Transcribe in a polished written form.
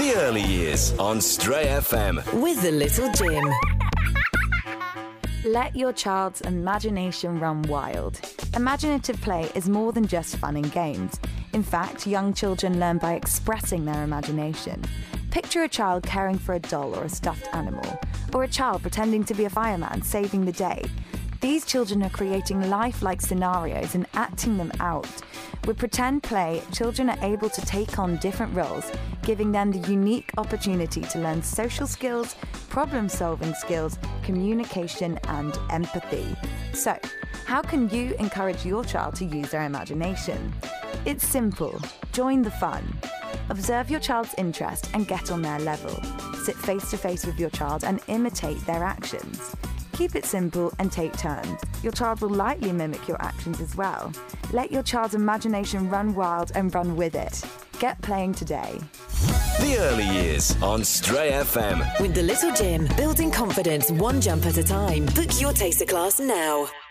The Early Years on Stray FM. With the Little Jim. Let your child's imagination run wild. Imaginative play is more than just fun and games. In fact, young children learn by expressing their imagination. Picture a child caring for a doll or a stuffed animal, or a child pretending to be a fireman saving the day. These children are creating lifelike scenarios and acting them out. With pretend play, children are able to take on different roles, giving them the unique opportunity to learn social skills, problem-solving skills, communication and empathy. So, how can you encourage your child to use their imagination? It's simple. Join the fun. Observe your child's interest and get on their level. Sit face-to-face with your child and imitate their actions. Keep it simple and take turns. Your child will likely mimic your actions as well. Let your child's imagination run wild and run with it. Get playing today. The Early Years on Stray FM. With the Little Jim, building confidence one jump at a time. Book your taster class now.